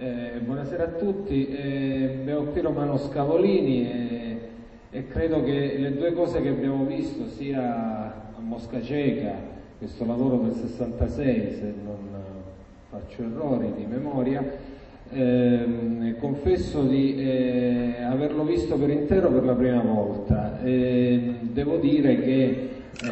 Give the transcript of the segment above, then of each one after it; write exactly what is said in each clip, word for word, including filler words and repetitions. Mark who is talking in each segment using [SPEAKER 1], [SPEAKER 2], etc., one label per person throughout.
[SPEAKER 1] Eh, buonasera a tutti, eh, abbiamo qui Romano Scavolini e, e credo che le due cose che abbiamo visto sia a Mosca Ceca, questo lavoro del sessantasei, se non faccio errori di memoria, eh, confesso di eh, averlo visto per intero per la prima volta. Eh, devo dire che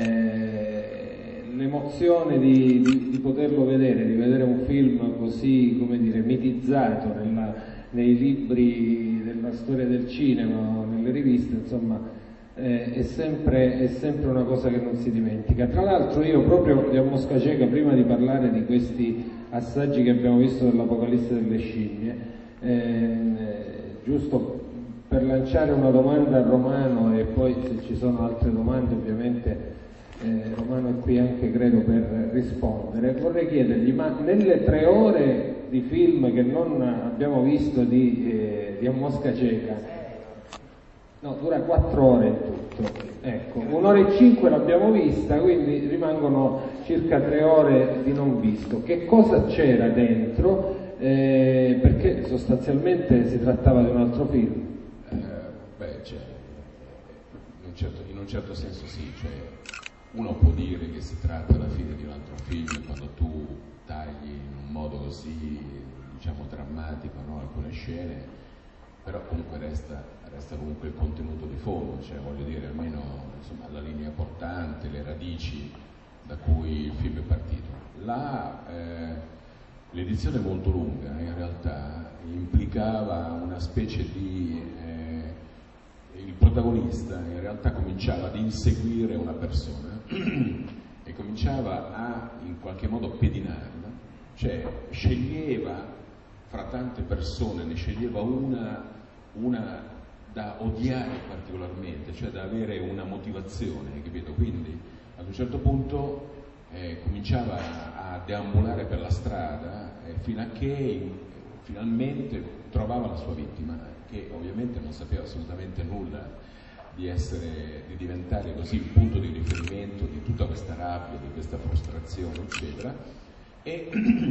[SPEAKER 1] eh, l'emozione di, di, di poterlo vedere, di vedere un film così, come dire, mitizzato nella, nei libri della storia del cinema o nelle riviste, insomma, eh, è, sempre, è sempre una cosa che non si dimentica. Tra l'altro io proprio a Mosca Ceca, prima di parlare di questi assaggi che abbiamo visto dell'Apocalisse delle scimmie, eh, giusto per lanciare una domanda a Romano e poi se ci sono altre domande ovviamente Eh, Romano è qui anche credo per rispondere, vorrei chiedergli, ma nelle tre ore di film che non abbiamo visto di, eh, di A Mosca Ceca, no, dura quattro ore in tutto, ecco, un'ora e cinque l'abbiamo vista, quindi rimangono circa tre ore di non visto. Che cosa c'era dentro? Eh, perché sostanzialmente si trattava di un altro film.
[SPEAKER 2] Eh, beh, cioè, in un certo, in un certo senso sì, cioè uno può dire che si tratta alla fine di un altro film quando tu tagli in un modo così, diciamo, drammatico, no, alcune scene, però comunque resta, resta comunque il contenuto di fondo, cioè voglio dire almeno insomma, la linea portante, le radici da cui il film è partito. La, eh, l'edizione molto lunga in realtà implicava una specie di... Eh, il protagonista in realtà cominciava ad inseguire una persona e cominciava a in qualche modo pedinarla, cioè sceglieva fra tante persone, ne sceglieva una, una da odiare particolarmente, cioè da avere una motivazione, capito? Quindi ad un certo punto eh, cominciava a, a deambulare per la strada eh, fino a che finalmente trovava la sua vittima, che ovviamente non sapeva assolutamente nulla di essere, di diventare così il punto di riferimento di tutta questa rabbia, di questa frustrazione, eccetera, e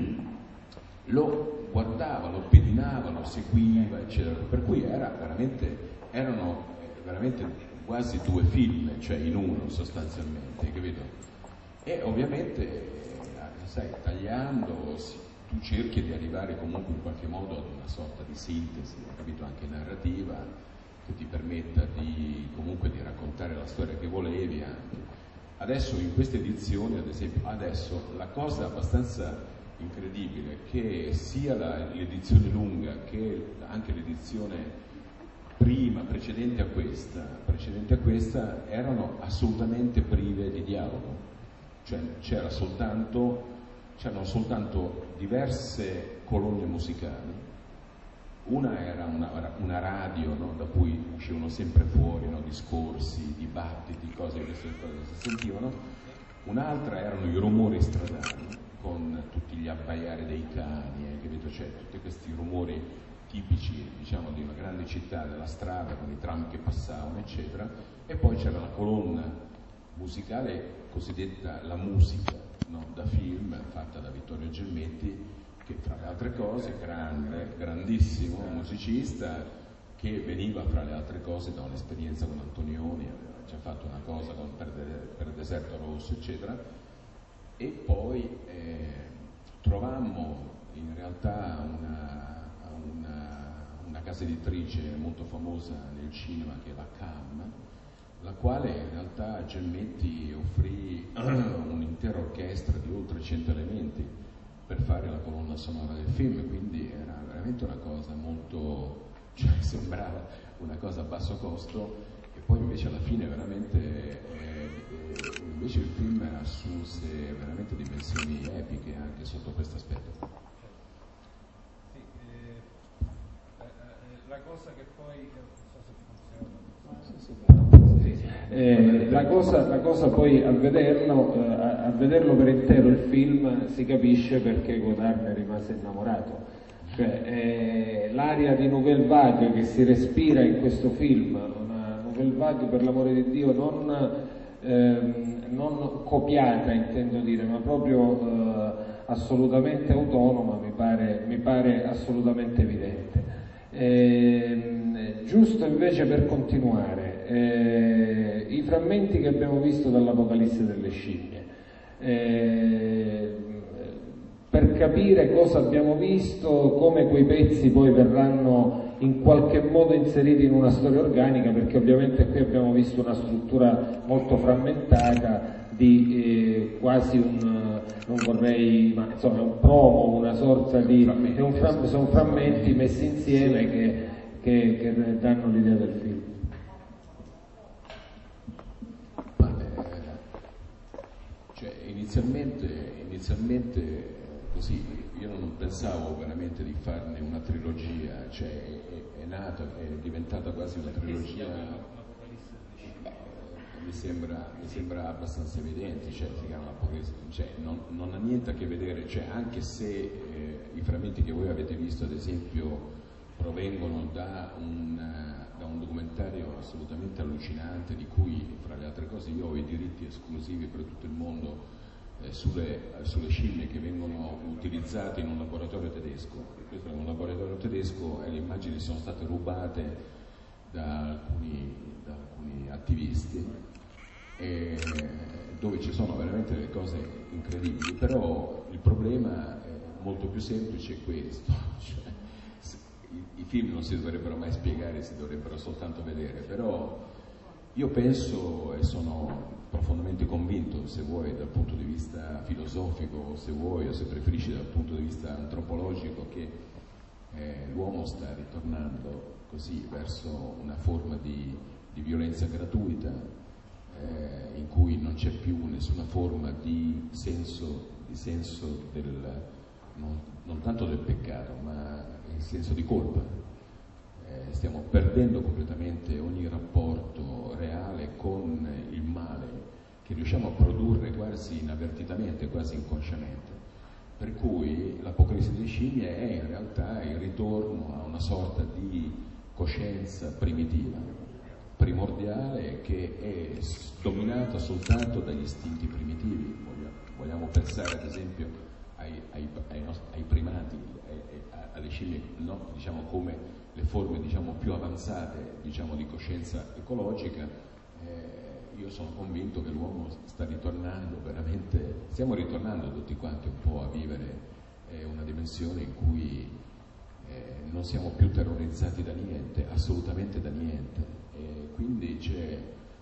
[SPEAKER 2] lo guardava, lo pedinava, lo seguiva, eccetera. Per cui era veramente, erano veramente quasi due film, cioè in uno sostanzialmente, capito? E ovviamente, sai, tagliando, tu cerchi di arrivare comunque in qualche modo ad una sorta di sintesi, capito, anche narrativa, che ti permetta di comunque di raccontare la storia che volevi anche. Adesso in questa edizione, ad esempio, adesso la cosa abbastanza incredibile è che sia la, l'edizione lunga che anche l'edizione prima, precedente a questa, precedente a questa, erano assolutamente prive di dialogo, cioè c'era soltanto c'erano soltanto diverse colonne musicali, una era una, una radio, no, da cui uscivano sempre fuori, no, discorsi, dibattiti, cose che si sentivano, un'altra erano i rumori stradali, con tutti gli abbaiare dei cani, eh, capito? Cioè, tutti questi rumori tipici, diciamo, di una grande città, della strada, con i tram che passavano, eccetera, e poi c'era la colonna musicale cosiddetta la musica, no, da film, fatta da Vittorio Gelmetti, che fra le altre cose, grande, grandissimo musicista, che veniva fra le altre cose da un'esperienza con Antonioni, aveva già fatto una cosa con, per, de, per Deserto Rosso, eccetera, e poi eh, trovammo in realtà una, una, una casa editrice molto famosa nel cinema che è la C A M, la quale in realtà Gelmetti offrì un'intera orchestra di oltre cento elementi per fare la colonna sonora del film, quindi era veramente una cosa molto, cioè sembrava una cosa a basso costo, e poi invece alla fine veramente eh, eh, invece il film assunse veramente dimensioni epiche anche sotto questo aspetto.
[SPEAKER 1] Sì, eh, la cosa che poi non so se funziona. Eh, la, cosa, la cosa poi a vederlo, eh, a, a vederlo per intero il film si capisce perché Godard ne rimase innamorato, cioè eh, l'aria di Nouvelle Vague che si respira in questo film, una Nouvelle Vague per l'amore di Dio non, ehm, non copiata intendo dire, ma proprio eh, assolutamente autonoma mi pare, mi pare assolutamente evidente. Eh, giusto invece per continuare, eh, i frammenti che abbiamo visto dall'Apocalisse delle scimmie, eh, per capire cosa abbiamo visto, come quei pezzi poi verranno in qualche modo inseriti in una storia organica, perché ovviamente qui abbiamo visto una struttura molto frammentata di eh, quasi un, non vorrei, ma insomma è un promo, una sorta di, è un fram, sono frammenti messi insieme che, che, che danno l'idea del film.
[SPEAKER 2] Ma, eh, cioè, inizialmente, inizialmente così, io non pensavo veramente di farne una trilogia, cioè è, è nata, è diventata quasi una trilogia. Mi sembra, mi sembra abbastanza evidente, cioè, si chiama Apocalisse, cioè, non, non ha niente a che vedere, cioè, anche se eh, i frammenti che voi avete visto ad esempio provengono da un, da un documentario assolutamente allucinante, di cui fra le altre cose io ho i diritti esclusivi per tutto il mondo eh, sulle, sulle scimmie che vengono utilizzate in un laboratorio tedesco. Questo è un laboratorio tedesco e le immagini sono state rubate da alcuni, da alcuni attivisti, e dove ci sono veramente delle cose incredibili, però il problema è molto più semplice, è questo, cioè, i, i film non si dovrebbero mai spiegare, si dovrebbero soltanto vedere, però io penso e sono profondamente convinto, se vuoi dal punto di vista filosofico, se vuoi o se preferisci dal punto di vista antropologico, che eh, l'uomo sta ritornando così verso una forma di, di violenza gratuita, Eh, in cui non c'è più nessuna forma di senso, di senso del, non, non tanto del peccato, ma il senso di colpa. Eh, stiamo perdendo completamente ogni rapporto reale con il male che riusciamo a produrre quasi inavvertitamente, quasi inconsciamente. Per cui l'Apocalisse delle scimmie è in realtà il ritorno a una sorta di coscienza primitiva, primordiale, che è dominata soltanto dagli istinti primitivi. Vogliamo pensare ad esempio ai, ai, ai, nostri, ai primati, ai, alle scimmie, no? Diciamo come le forme diciamo, più avanzate diciamo, di coscienza ecologica. Eh, io sono convinto che l'uomo sta ritornando veramente, stiamo ritornando tutti quanti un po' a vivere eh, una dimensione in cui eh, non siamo più terrorizzati da niente, assolutamente da niente. E quindi c'è,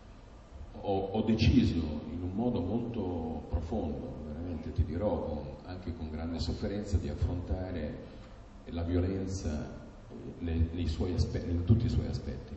[SPEAKER 2] ho, ho deciso in un modo molto profondo, veramente ti dirò, con, anche con grande sofferenza, di affrontare la violenza nei, nei suoi aspetti, in tutti i suoi aspetti,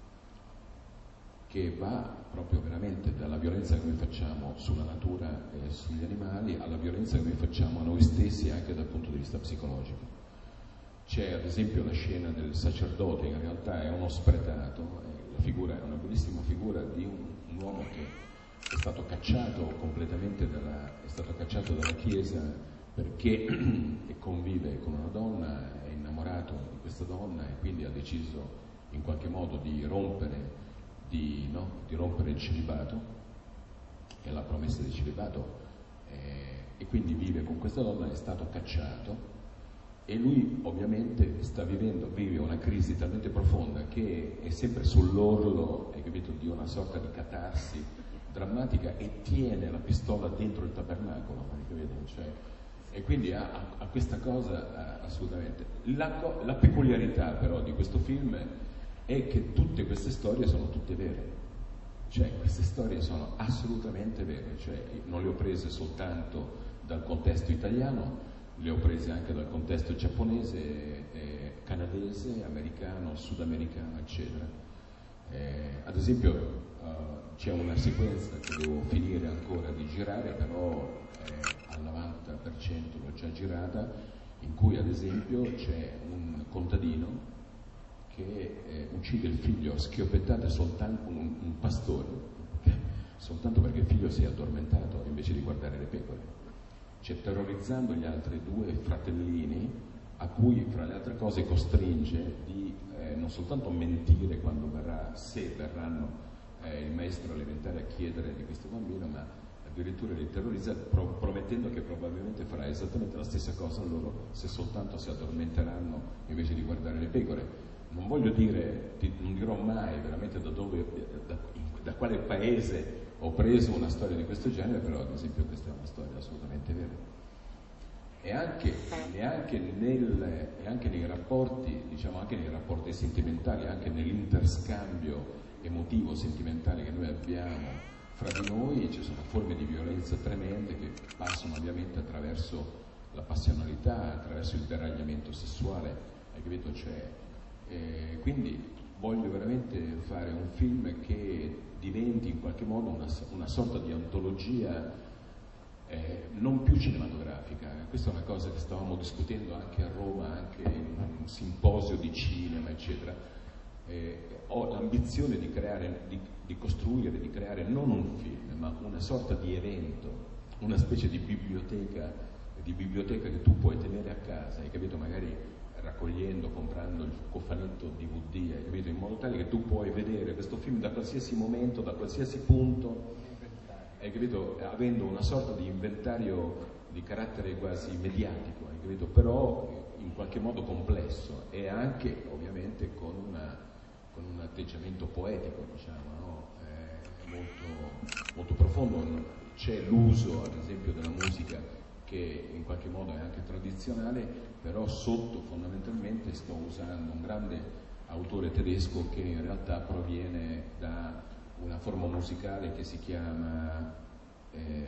[SPEAKER 2] che va proprio veramente dalla violenza che noi facciamo sulla natura e sugli animali alla violenza che noi facciamo a noi stessi anche dal punto di vista psicologico. C'è ad esempio la scena del sacerdote, che in realtà è uno spretato. La figura è una bellissima figura di un, un uomo che è stato cacciato completamente dalla, è stato cacciato dalla Chiesa perché convive con una donna, è innamorato di questa donna e quindi ha deciso in qualche modo di rompere, di, no, di rompere il celibato e la promessa di celibato eh, e quindi vive con questa donna, è stato cacciato. E lui ovviamente sta vivendo, vive una crisi talmente profonda che è sempre sull'orlo, hai capito, di una sorta di catarsi drammatica e tiene la pistola dentro il tabernacolo, hai capito? Cioè, e quindi ha, ha questa cosa ha, assolutamente. La, la peculiarità però di questo film è che tutte queste storie sono tutte vere, cioè queste storie sono assolutamente vere, cioè non le ho prese soltanto dal contesto italiano, le ho prese anche dal contesto giapponese, eh, canadese, americano, sudamericano, eccetera. Eh, ad esempio uh, c'è una sequenza che devo finire ancora di girare, però eh, al novanta per cento l'ho già girata, in cui ad esempio c'è un contadino che eh, uccide il figlio a schioppettate, soltanto un, un pastore, soltanto perché il figlio si è addormentato invece di guardare le pecore. Cioè, terrorizzando gli altri due fratellini, a cui fra le altre cose costringe di eh, non soltanto mentire quando verrà, se verranno eh, il maestro elementare a chiedere di questo bambino, ma addirittura li terrorizza, pro- promettendo che probabilmente farà esattamente la stessa cosa a loro se soltanto si addormenteranno invece di guardare le pecore. Non voglio dire, non dirò mai veramente da dove, da, da quale paese ho preso una storia di questo genere, però ad esempio questa è una storia assolutamente vera. E anche, neanche nel, e anche nei rapporti, diciamo anche nei rapporti sentimentali, anche nell'interscambio emotivo, sentimentale che noi abbiamo fra di noi, ci sono forme di violenza tremende che passano ovviamente attraverso la passionalità, attraverso il deragliamento sessuale, hai capito? Cioè, eh, quindi voglio veramente fare un film che diventi in qualche modo una, una sorta di antologia eh, non più cinematografica. Questa è una cosa che stavamo discutendo anche a Roma, anche in un simposio di cinema, eccetera. Eh, ho l'ambizione di creare, di, di costruire, di creare non un film, ma una sorta di evento, una specie di biblioteca, di biblioteca che tu puoi tenere a casa, hai capito? Magari raccogliendo, comprando il cofanetto D V D, hai capito? In modo tale che tu puoi vedere questo film da qualsiasi momento, da qualsiasi punto, hai capito? Avendo una sorta di inventario di carattere quasi mediatico, hai capito? Però in qualche modo complesso e anche ovviamente con, una, con un atteggiamento poetico, diciamo, no? Eh, molto, molto profondo. C'è l'uso, ad esempio, della musica che in qualche modo è anche tradizionale, però sotto fondamentalmente sto usando un grande autore tedesco che in realtà proviene da una forma musicale che si chiama eh,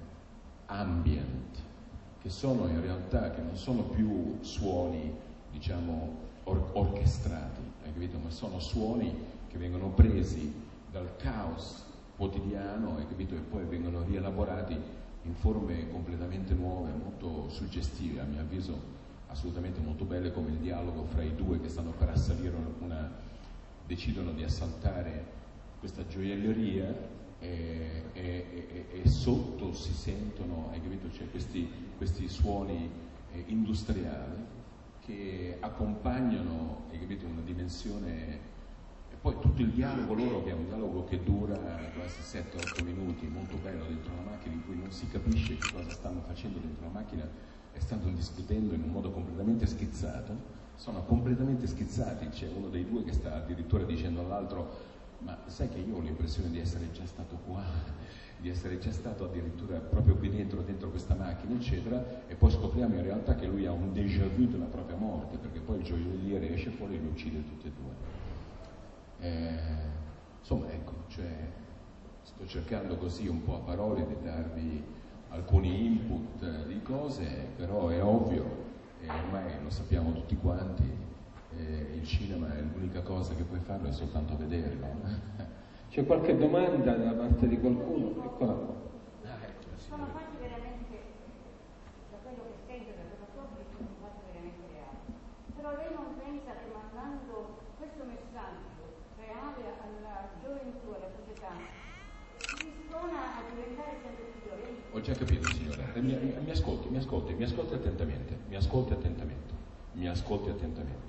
[SPEAKER 2] ambient, che sono in realtà, che non sono più suoni, diciamo, or- orchestrati, hai capito? Ma sono suoni che vengono presi dal caos quotidiano, hai capito? E poi vengono rielaborati in forme completamente nuove, molto suggestive, a mio avviso assolutamente molto belle, come il dialogo fra i due che stanno per assalire una, decidono di assaltare questa gioielleria e, e, e, e sotto si sentono, hai capito, c'è questi, questi suoni eh, industriali che accompagnano, hai capito, una dimensione. E poi tutto il dialogo loro, che è un dialogo che dura quasi sette otto minuti, molto bello, dentro una macchina in cui non si capisce che cosa stanno facendo dentro la macchina e stanno discutendo in un modo completamente schizzato, sono completamente schizzati. C'è uno dei due che sta addirittura dicendo all'altro: ma sai che io ho l'impressione di essere già stato qua, di essere già stato addirittura proprio qui dentro, dentro questa macchina, eccetera, e poi scopriamo in realtà che lui ha un déjà vu della propria morte, perché poi il gioielliere esce fuori e li uccide tutti e due. Eh, insomma, ecco, cioè, sto cercando così un po' a parole di darvi alcuni input di cose, però è ovvio, e ormai lo sappiamo tutti quanti, eh, il cinema è l'unica cosa che puoi farlo è soltanto vederlo.
[SPEAKER 1] C'è qualche domanda da parte di qualcuno? Eccola qua.
[SPEAKER 3] Ah, ecco, sono fatti veramente, da quello che sento, da quello che ho visto, sono fatti veramente reali. Però lei non pensa che mandando questo messaggio reale alla gioventù, alla società, si spona a diventare sempre più violenti?
[SPEAKER 2] Ho già capito, signora. Eh, mi, mi, mi ascolti, mi ascolti, mi ascolti attentamente, mi ascolti attentamente, mi ascolti attentamente.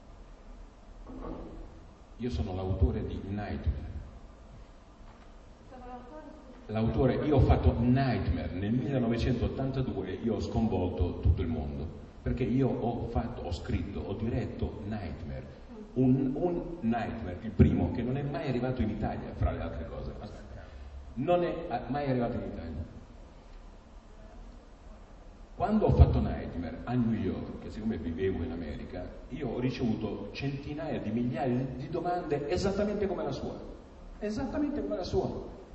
[SPEAKER 2] Io sono l'autore di Nightmare.
[SPEAKER 3] Sono l'autore?
[SPEAKER 2] L'autore, io ho fatto Nightmare nel millenovecentottantadue, io ho sconvolto tutto il mondo, perché io ho fatto, ho scritto, ho diretto Nightmare, un, un Nightmare, il primo, che non è mai arrivato in Italia, fra le altre cose. Non è mai arrivato in Italia. Quando ho fatto Nightmare a New York, che siccome vivevo in America, io ho ricevuto centinaia di migliaia di domande esattamente come la sua. Esattamente come la sua.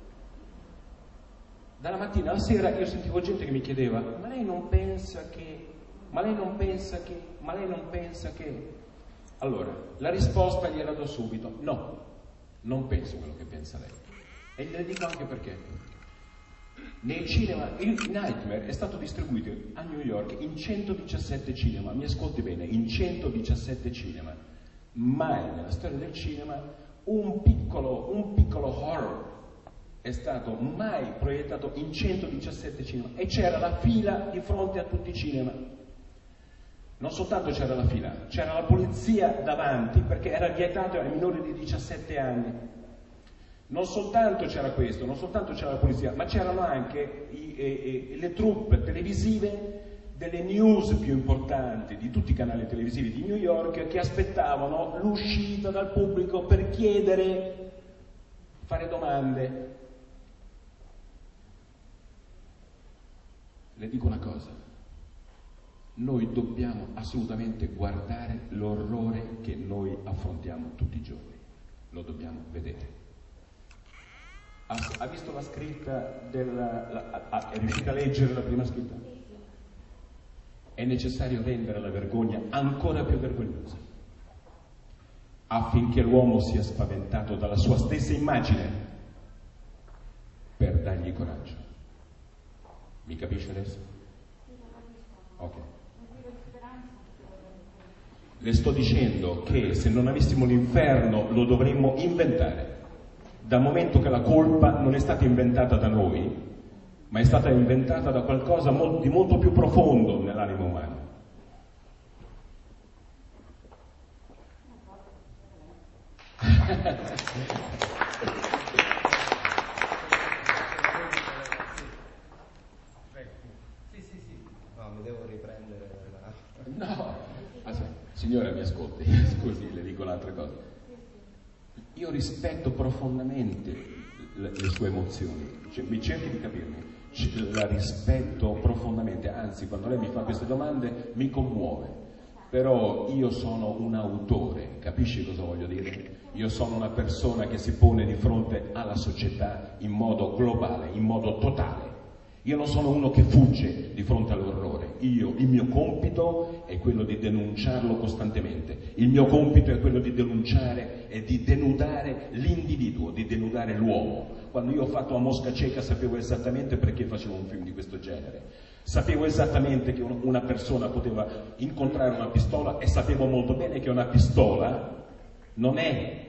[SPEAKER 2] Dalla mattina alla sera io sentivo gente che mi chiedeva: ma lei non pensa che, ma lei non pensa che, ma lei non pensa che... Allora, la risposta gliela do subito: no, non penso quello che pensa lei. E gliene dico anche perché. Nei cinema, il Nightmare è stato distribuito a New York in centodiciassette cinema, mi ascolti bene, in centodiciassette cinema. Mai nella storia del cinema un piccolo, un piccolo horror è stato mai proiettato in centodiciassette cinema, e c'era la fila di fronte a tutti i cinema. Non soltanto c'era la fila, c'era la polizia davanti perché era vietato ai minori di diciassette anni.
[SPEAKER 4] Non soltanto c'era questo, non soltanto c'era la polizia, ma c'erano anche i, e, e, le troupe televisive delle news più importanti di tutti i canali televisivi di New York, che aspettavano l'uscita dal pubblico per chiedere, fare domande. Le dico una cosa, noi dobbiamo assolutamente guardare l'orrore che noi affrontiamo tutti i giorni, lo dobbiamo vedere. Ha, ha visto la scritta della, la, ha, è riuscita a leggere la prima scritta? È necessario rendere la vergogna ancora più vergognosa, affinché l'uomo sia spaventato dalla sua stessa immagine, per dargli coraggio. Mi capisce adesso? Ok. Le sto dicendo che se non avessimo l'inferno lo dovremmo inventare, dal momento che la colpa non è stata inventata da noi, ma è stata inventata da qualcosa di molto più profondo nell'animo umano.
[SPEAKER 5] Sì, sì, sì. No, mi devo riprendere. La...
[SPEAKER 4] No, aspetta, signora mi ascolti, scusi, le dico un'altra cosa. Io rispetto profondamente le, le sue emozioni, cioè, mi cerchi di capirmi, la rispetto profondamente, anzi quando lei mi fa queste domande mi commuove, però io sono un autore, capisci cosa voglio dire? Io sono una persona che si pone di fronte alla società in modo globale, in modo totale. Io non sono uno che fugge di fronte all'orrore. Io, il mio compito è quello di denunciarlo costantemente. Il mio compito è quello di denunciare e di denudare l'individuo, di denudare l'uomo. Quando io ho fatto A Mosca Cieca sapevo esattamente perché facevo un film di questo genere. Sapevo esattamente che una persona poteva incontrare una pistola e sapevo molto bene che una pistola non è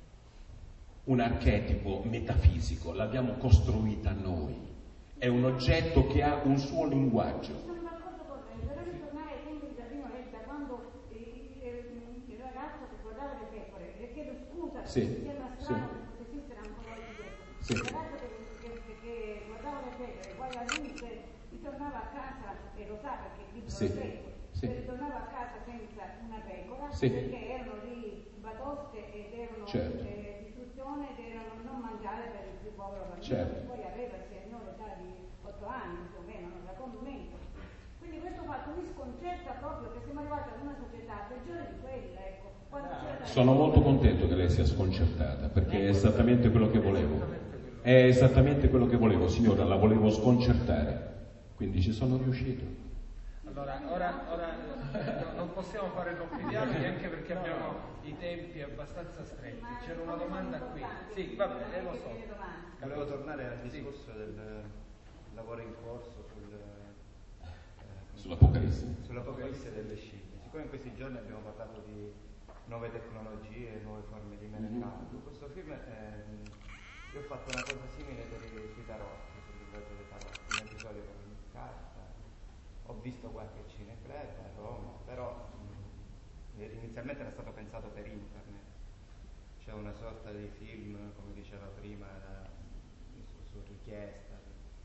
[SPEAKER 4] un archetipo metafisico, l'abbiamo costruita noi. È un oggetto che ha un suo linguaggio.
[SPEAKER 3] Sono d'accordo con lei, però ritornare ai tempi di Giardino Letta, quando il, il, il ragazzo che guardava le pecore, le chiedo scusa,
[SPEAKER 4] sì,
[SPEAKER 3] mi sembra strano
[SPEAKER 4] sì.
[SPEAKER 3] che potesse esistere ancora oggi questo.
[SPEAKER 4] Sì.
[SPEAKER 3] Il ragazzo che, che, che, che guardava le pecore, poi a lui se ritornava a casa, e lo sa perché il libro
[SPEAKER 4] sì.
[SPEAKER 3] l'ho letto,
[SPEAKER 4] sì.
[SPEAKER 3] se ritornava a casa senza una pecora,
[SPEAKER 4] sì.
[SPEAKER 3] perché erano lì batoste ed erano
[SPEAKER 4] certo.
[SPEAKER 3] eh, distruzione ed erano non mangiare per il più povero bambino,
[SPEAKER 4] certo.
[SPEAKER 3] poi aveva il signore età di otto anni più o meno, non da commento. Quindi questo fatto mi sconcerta proprio che siamo arrivati ad una società peggiore di quella, ecco.
[SPEAKER 4] Sono molto contento che lei sia sconcertata, perché è esattamente quello che volevo. È esattamente quello che volevo, signora, la volevo sconcertare. Quindi ci sono riuscito.
[SPEAKER 1] Allora, ora, ora non possiamo fare troppi dialoghi anche perché abbiamo i tempi abbastanza stretti. C'era una domanda qui. Sì, va bene, lo so.
[SPEAKER 5] Volevo tornare al discorso del lavoro in corso sul, eh,
[SPEAKER 4] sull'Apocalisse.
[SPEAKER 5] Sull'Apocalisse delle scimmie. Siccome in questi giorni abbiamo parlato di nuove tecnologie, nuove forme di mercato, mm-hmm. questo film, ehm, io ho fatto una cosa simile per i, sui tarotti, sul linguaggio dei tarotti, un episodio con una carta, ho visto qualche cineclub a Roma, però mh, inizialmente era stato pensato per internet, c'è una sorta di film, come diceva prima, da, su, su richiesta,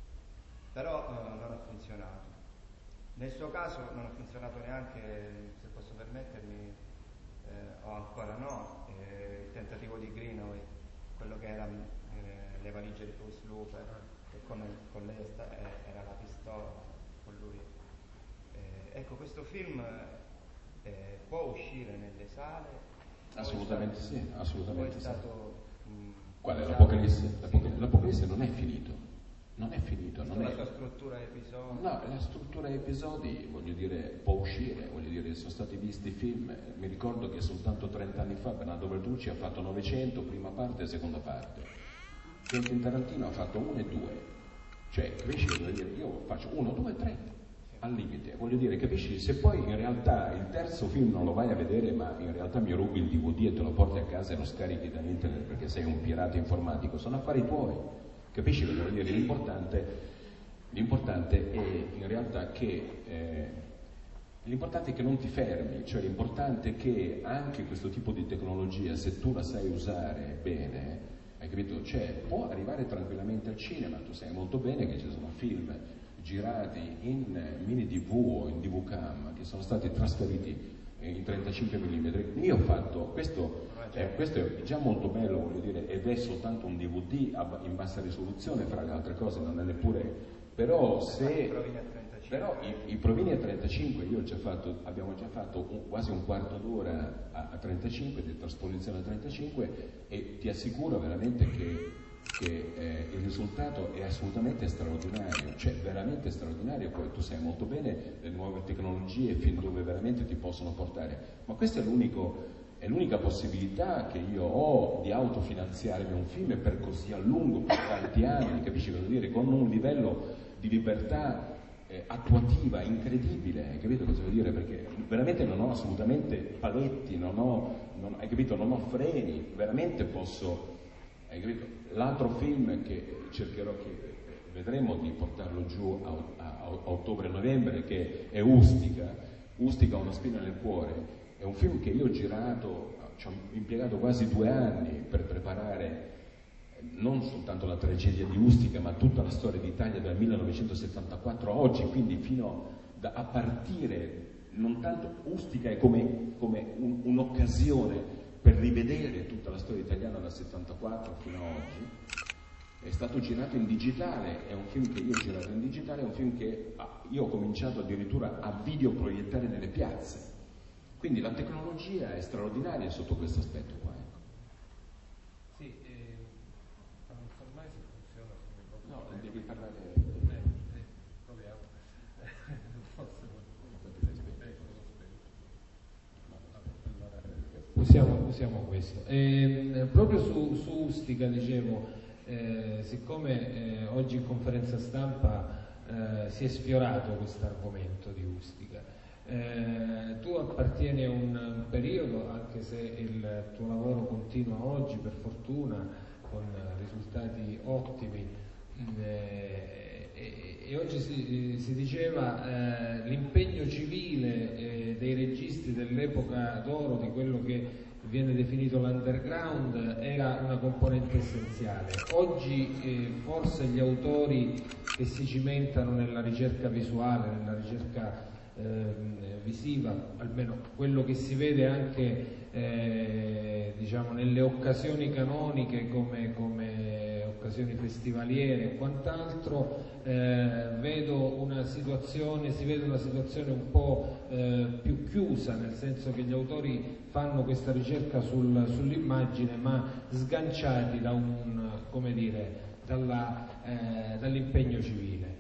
[SPEAKER 5] però uh, non ha funzionato. Nel suo caso non ha funzionato neanche, se posso permettermi, eh, o ancora no, eh, il tentativo di Greenaway, quello che era eh, le valigie di Bruce Looper, e come con lei sta, eh, era la pistola, con lui. Eh, ecco, questo film eh, può uscire nelle sale?
[SPEAKER 4] Assolutamente
[SPEAKER 5] stato,
[SPEAKER 4] sì, assolutamente
[SPEAKER 5] poi è stato,
[SPEAKER 4] sì.
[SPEAKER 5] Mh,
[SPEAKER 4] Qual è
[SPEAKER 5] usato,
[SPEAKER 4] l'Apocalisse? L'Apocalisse,
[SPEAKER 5] sì.
[SPEAKER 4] l'Apocalisse non è finito. Non è finito, non
[SPEAKER 5] la
[SPEAKER 4] è...
[SPEAKER 5] sua struttura episodica.
[SPEAKER 4] No, la struttura episodi, voglio dire, può uscire, voglio dire, sono stati visti film, mi ricordo che soltanto trenta anni fa Bernardo Bertolucci ha fatto novecento, prima parte e seconda parte. Quentin Tarantino ha fatto uno e due, cioè, capisci, voglio dire, io faccio uno, due, tre, al limite, voglio dire, capisci, se poi in realtà il terzo film non lo vai a vedere, ma in realtà mi rubi il D V D e te lo porti a casa e lo scarichi da internet perché sei un pirata informatico, sono affari tuoi, capisci cosa voglio dire, l'importante... L'importante è in realtà che eh, l'importante è che non ti fermi, cioè l'importante è che anche questo tipo di tecnologia, se tu la sai usare bene, hai capito? Cioè, può arrivare tranquillamente al cinema, tu sai molto bene che ci sono film girati in mini D V o in D V cam che sono stati trasferiti in trentacinque millimetri. Io ho fatto questo, eh, questo è già molto bello, voglio dire, ed è soltanto un D V D in bassa risoluzione, fra le altre cose non è neppure, però se però i, i provini a trentacinque, io ho già fatto, abbiamo già fatto un, quasi un quarto d'ora a, a trentacinque, di trasposizione a trentacinque, e ti assicuro veramente che, che eh, il risultato è assolutamente straordinario, cioè veramente straordinario. Poi tu sai molto bene le nuove tecnologie fin dove veramente ti possono portare, ma questo è l'unico, è l'unica possibilità che io ho di autofinanziarmi un film per così a lungo, per tanti anni, capisci cosa dire, con un livello di libertà Eh, attuativa incredibile, capito cosa vuol dire? Perché veramente non ho assolutamente paletti, non ho, non, hai capito? Non ho freni, veramente posso, hai capito? L'altro film che cercherò, che vedremo di portarlo giù a, a, a ottobre-novembre, che è Ustica. Ustica ha una spina nel cuore, è un film che io ho girato, ci ho impiegato quasi due anni per preparare non soltanto la tragedia di Ustica, ma tutta la storia d'Italia dal millenovecentosettantaquattro a oggi, quindi fino da, a partire, non tanto Ustica è come, come un, un'occasione per rivedere tutta la storia italiana dal settantaquattro fino a oggi. È stato girato in digitale, è un film che io ho girato in digitale, è un film che ah, io ho cominciato addirittura a videoproiettare nelle piazze, quindi la tecnologia è straordinaria sotto questo aspetto qua. Devi parlare. Eh, eh, proviamo.
[SPEAKER 1] Usiamo, usiamo questo. Eh, proprio su, su Ustica, dicevo, eh, siccome eh, oggi in conferenza stampa eh, si è sfiorato questo argomento di Ustica, eh, tu appartieni a un periodo, anche se il tuo lavoro continua oggi per fortuna con risultati ottimi, Eh, e, e oggi si, si diceva eh, l'impegno civile eh, dei registi dell'epoca d'oro, di quello che viene definito l'underground, era una componente essenziale. Oggi eh, forse gli autori che si cimentano nella ricerca visuale, nella ricerca eh, visiva, almeno quello che si vede anche eh, diciamo nelle occasioni canoniche come, come occasioni festivaliere e quant'altro, eh, vedo una situazione, si vede una situazione un po' eh, più chiusa, nel senso che gli autori fanno questa ricerca sul, sull'immagine, ma sganciati da un, come dire, dalla, eh, dall'impegno civile.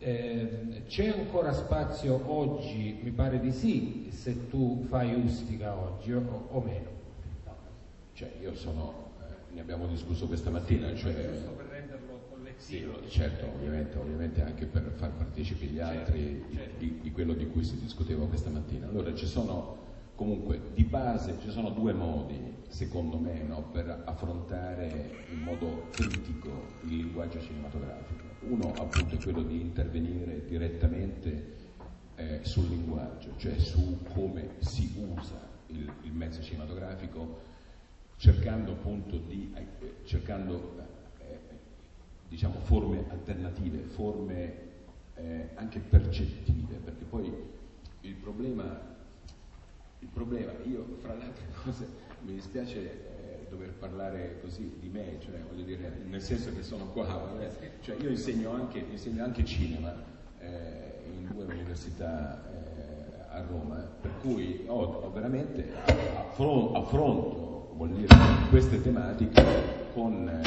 [SPEAKER 1] Eh, c'è ancora spazio oggi? Mi pare di sì, se tu fai Ustica oggi o, o meno.
[SPEAKER 4] No. Cioè io sono, eh, ne abbiamo discusso questa mattina, cioè,
[SPEAKER 1] giusto per renderlo collettivo.
[SPEAKER 4] Sì, certo, ovviamente, ovviamente anche per far partecipi gli altri, certo, certo. Di, di quello di cui si discuteva questa mattina. Allora ci sono comunque di base, ci sono due modi secondo me, no, per affrontare in modo critico il linguaggio cinematografico. Uno appunto è quello di intervenire direttamente eh, sul linguaggio, cioè su come si usa il, il mezzo cinematografico, cercando appunto di eh, cercando eh, diciamo forme alternative, forme eh, anche percettive, perché poi il problema il problema, io fra le altre cose mi dispiace eh, dover parlare così di me, cioè voglio dire, nel senso che sono qua, eh, cioè io insegno anche, insegno anche cinema eh, in due università eh, a Roma, per cui ho, ho veramente affronto, affronto vuol dire, queste tematiche con eh,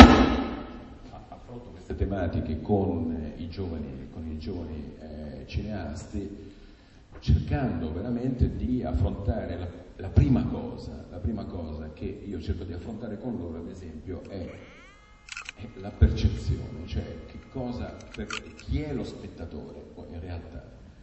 [SPEAKER 4] affronto queste tematiche con eh, i giovani, con i giovani eh, cineasti, cercando veramente di affrontare la, la prima cosa, la prima cosa che io cerco di affrontare con loro, ad esempio, è, è la percezione, cioè che cosa, per, chi è lo spettatore, poi in realtà.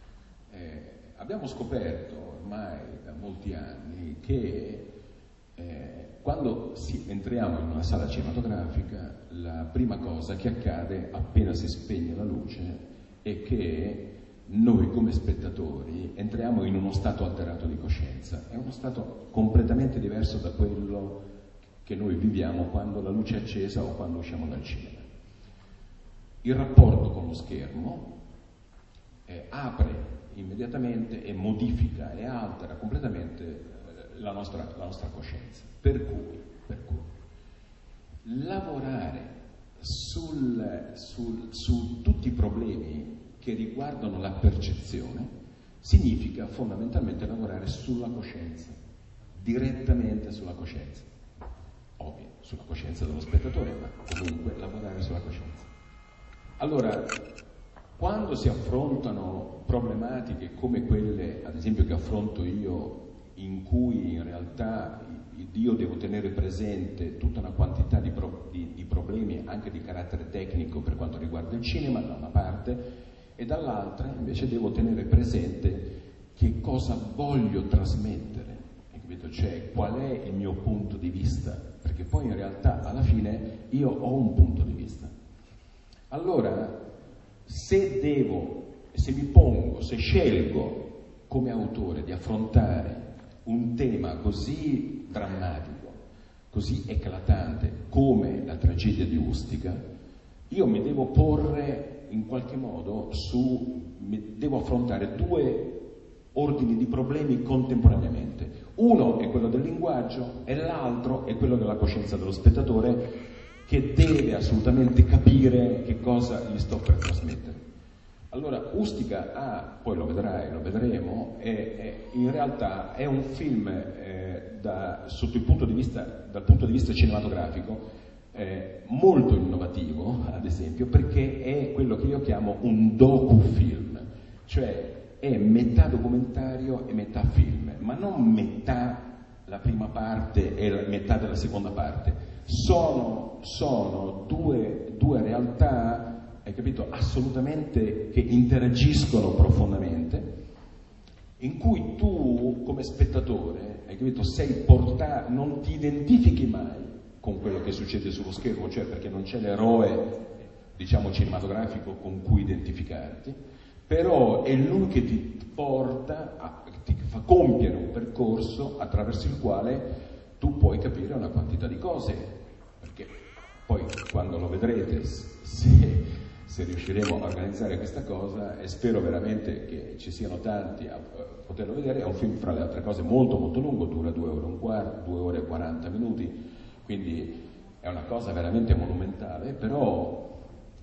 [SPEAKER 4] Eh, abbiamo scoperto ormai da molti anni che eh, quando si, entriamo in una sala cinematografica, la prima cosa che accade appena si spegne la luce è che noi come spettatori entriamo in uno stato alterato di coscienza, è uno stato completamente diverso da quello che noi viviamo quando la luce è accesa o quando usciamo dal cinema. Il rapporto con lo schermo eh, apre immediatamente e modifica e altera completamente eh, la, nostra, la nostra coscienza. Per cui, per cui lavorare sul, sul, su tutti i problemi che riguardano la percezione significa fondamentalmente lavorare sulla coscienza, direttamente sulla coscienza, ovvio, sulla coscienza dello spettatore, ma comunque lavorare sulla coscienza. Allora, quando si affrontano problematiche come quelle, ad esempio, che affronto io, in cui in realtà io devo tenere presente tutta una quantità di, pro, di, di problemi anche di carattere tecnico per quanto riguarda il cinema, da una parte, e dall'altra invece devo tenere presente che cosa voglio trasmettere, capito? Cioè qual è il mio punto di vista, perché poi in realtà alla fine io ho un punto di vista. Allora, se devo, se mi pongo, se scelgo come autore di affrontare un tema così drammatico, così eclatante come la tragedia di Ustica, io mi devo porre in qualche modo su, devo affrontare due ordini di problemi contemporaneamente. Uno è quello del linguaggio e l'altro è quello della coscienza dello spettatore, che deve assolutamente capire che cosa gli sto per trasmettere. Allora, Ustica ha, poi lo vedrai, lo vedremo, è, è, in realtà è un film eh, da, sotto il punto di vista, dal punto di vista cinematografico eh, molto innovativo, ad esempio, perché è quello che io chiamo un docufilm, cioè è metà documentario e metà film, ma non metà la prima parte e la metà della seconda parte. Sono, sono due, due realtà, hai capito, assolutamente che interagiscono profondamente, in cui tu come spettatore, hai capito, sei portato, non ti identifichi mai con quello che succede sullo schermo, cioè perché non c'è l'eroe, diciamo, cinematografico con cui identificarti, però è lui che ti porta, a, ti fa compiere un percorso attraverso il quale tu puoi capire una quantità di cose, perché poi quando lo vedrete, se, se riusciremo a organizzare questa cosa, e spero veramente che ci siano tanti a poterlo vedere, è un film fra le altre cose molto molto lungo, dura due ore e un quarto, due ore e quaranta minuti, quindi è una cosa veramente monumentale, però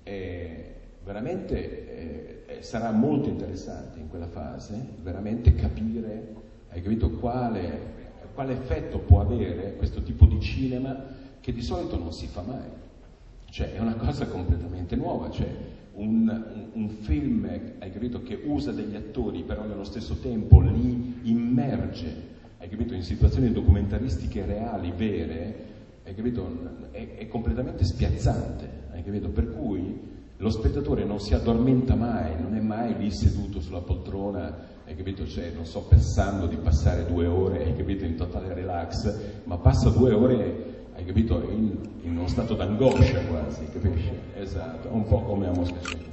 [SPEAKER 4] è veramente eh, sarà molto interessante in quella fase veramente capire, hai capito, quale quale effetto può avere questo tipo di cinema che di solito non si fa mai. Cioè è una cosa completamente nuova, cioè un, un, un film, hai capito, che usa degli attori però nello stesso tempo li immerge, hai capito, in situazioni documentaristiche reali, vere, hai capito, è, è completamente spiazzante, hai capito, per cui lo spettatore non si addormenta mai, non è mai lì seduto sulla poltrona, hai capito, cioè non sto pensando di passare due ore, hai capito, in totale relax, ma passa due ore, hai capito, in, in uno stato d'angoscia quasi, capisci? Esatto, un po' come a Mosca Cieca.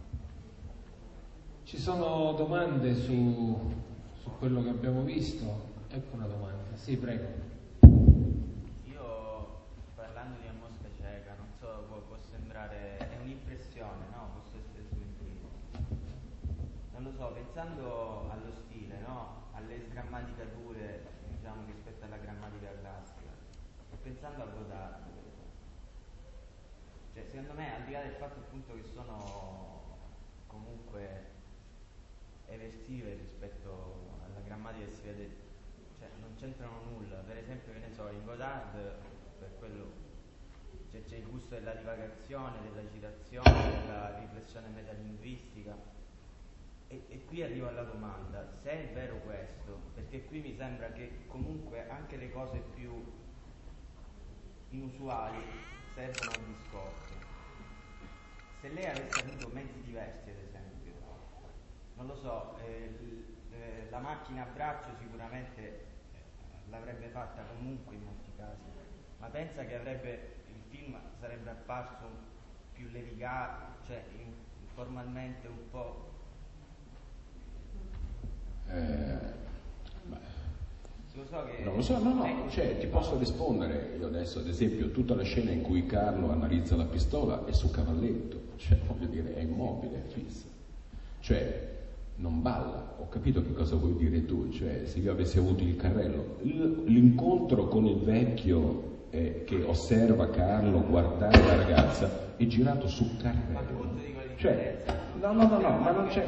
[SPEAKER 1] Ci sono domande su, su quello che abbiamo visto? Ecco una domanda, sì, prego.
[SPEAKER 5] Io, parlando di A Mosca Cieca, non so, può, può sembrare, è un'impressione, no? Posso essere subito. Non lo so, pensando allo stile, no? Alle sgrammaticature, diciamo, rispetto alla grammatica classica, e pensando a Godard, cioè secondo me, al di là del fatto appunto che sono comunque eversive rispetto alla grammatica che si vede, cioè non c'entrano nulla. Per esempio, che ne so, in Godard, per quello cioè, c'è il gusto della divagazione, della citazione, della riflessione metalinguistica. E, e qui arrivo alla domanda, se è vero questo, perché qui mi sembra che comunque anche le cose più inusuali servono al discorso. Se lei avesse avuto mezzi diversi, ad esempio, non lo so, eh, eh, la macchina a braccio sicuramente eh, l'avrebbe fatta comunque in molti casi, ma pensa che avrebbe, il film sarebbe apparso più levigato, cioè in, formalmente un po'.
[SPEAKER 4] Eh,
[SPEAKER 5] Lo so che...
[SPEAKER 2] Non lo so, no, no, cioè ti posso rispondere. Io adesso, ad esempio, tutta la scena in cui Carlo analizza la pistola è su cavalletto, cioè voglio dire, è immobile, è fissa. Cioè, non balla. Ho capito che cosa vuoi dire tu, cioè se io avessi avuto il carrello, l'incontro con il vecchio eh, che osserva Carlo guardare la ragazza è girato sul carrello. Cioè, no, no, no, no, ma non c'è,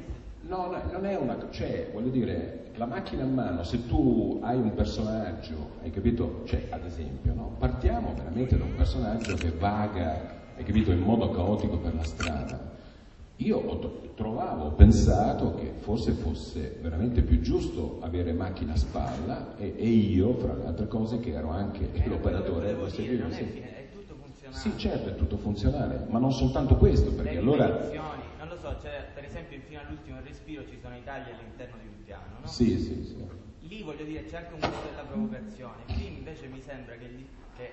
[SPEAKER 2] no, no, non è una, cioè, voglio dire, la macchina a mano, se tu hai un personaggio, hai capito, cioè, ad esempio, no, partiamo veramente da un personaggio che vaga, hai capito, in modo caotico per la strada. Io ho trovavo, ho pensato che forse fosse veramente più giusto avere macchina a spalla e, e io, fra le altre cose, che ero anche eh, l'operatore dello servizio.
[SPEAKER 5] Non è, sì. È tutto funzionale.
[SPEAKER 2] Sì, certo, è tutto funzionale, ma non soltanto questo, perché
[SPEAKER 5] le
[SPEAKER 2] allora...
[SPEAKER 5] non lo so, cioè, per esempio fino all'ultimo respiro ci sono i tagli all'interno di un piano, no?
[SPEAKER 2] Sì, sì, sì.
[SPEAKER 5] Lì voglio dire c'è anche un gusto della provocazione, qui invece mi sembra che, gli, che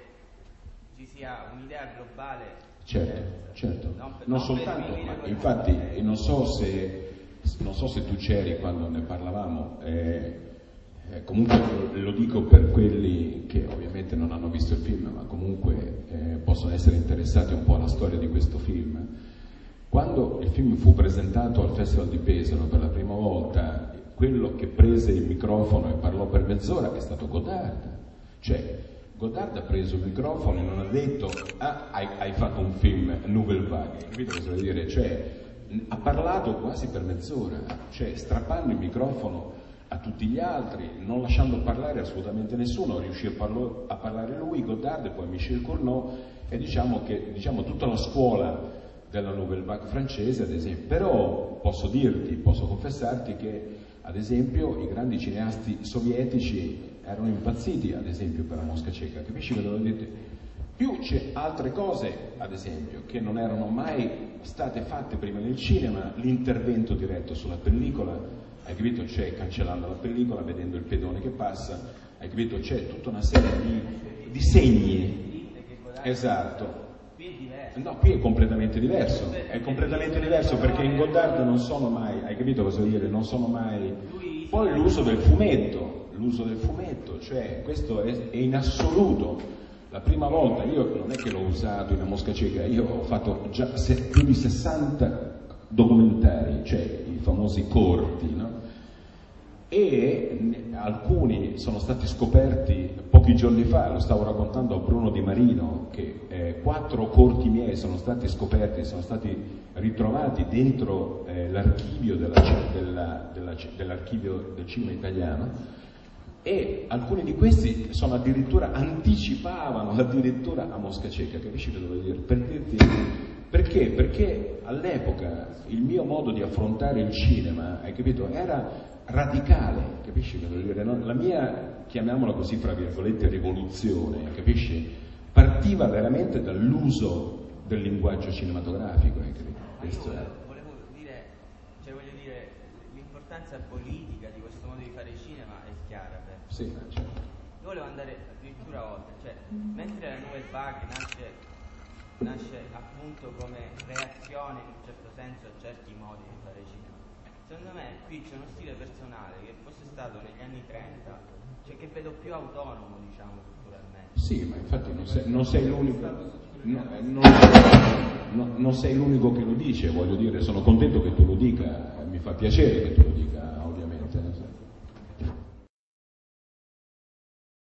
[SPEAKER 5] ci sia un'idea globale.
[SPEAKER 2] Certo, certo,
[SPEAKER 5] non, per,
[SPEAKER 2] non
[SPEAKER 5] non
[SPEAKER 2] soltanto, ma infatti eh, non so se non so se tu c'eri quando ne parlavamo, eh, eh, comunque lo dico per quelli che ovviamente non hanno visto il film, ma comunque eh, possono essere interessati un po' alla storia di questo film. Quando il film fu presentato al Festival di Pesaro per la prima volta, quello che prese il microfono e parlò per mezz'ora è stato Godard, cioè Godard ha preso il microfono e non ha detto ah, hai, hai fatto un film Nouvelle Vague, capito cosa vuol dire? Cioè, ha parlato quasi per mezz'ora, cioè strappando il microfono a tutti gli altri, non lasciando parlare assolutamente nessuno, riuscì a, parlo, a parlare lui, Godard e poi Michel Cournot, e diciamo che diciamo tutta la scuola della Nouvelle Vague francese, ad esempio. Però posso dirti, posso confessarti che ad esempio i grandi cineasti sovietici erano impazziti, ad esempio, per La Mosca Cieca, capisci cosa devo dire? Più c'è altre cose, ad esempio, che non erano mai state fatte prima nel cinema, l'intervento diretto sulla pellicola, hai capito? C'è cancellando la pellicola, vedendo il pedone che passa, hai capito? C'è tutta una serie di, di segni. Esatto. No, qui è completamente diverso, è completamente diverso perché in Godard non sono mai, hai capito cosa vuol dire? Non sono mai... Poi l'uso del fumetto, l'uso del fumetto, cioè questo è, è in assoluto la prima volta. Io non è che l'ho usato in La Mosca Cieca, io ho fatto già se, più di sessanta documentari, cioè i famosi corti, no? E alcuni sono stati scoperti pochi giorni fa, lo stavo raccontando a Bruno Di Marino, che eh, quattro corti miei sono stati scoperti, sono stati ritrovati dentro eh, l'archivio, della, della, della, dell'archivio del cinema italiano, e alcuni di questi sono addirittura, anticipavano addirittura a Mosca Cieca, capisci cosa devo dire? Per dirti, perché? Perché all'epoca il mio modo di affrontare il cinema, hai capito, era radicale, capisci cosa devo dire? No? La mia, chiamiamola così, fra virgolette, rivoluzione, capisci? Partiva veramente dall'uso del linguaggio cinematografico, hai capito? Questo
[SPEAKER 5] volevo, volevo dire, cioè voglio dire, l'importanza politica di questo modo di fare cinema è chiara. Per
[SPEAKER 2] sì, certo.
[SPEAKER 5] Io volevo andare addirittura oltre, cioè, mentre la Nouvelle Vague nasce, nasce appunto come reazione in un certo senso a certi modi di fare cinema, secondo me qui c'è uno stile personale che fosse stato negli anni trenta, cioè che vedo più autonomo, diciamo, culturalmente.
[SPEAKER 2] Sì, ma infatti non sei, non sei l'unico, no, non, no, non sei l'unico che lo dice, voglio dire, sono contento che tu lo dica, mi fa piacere che tu lo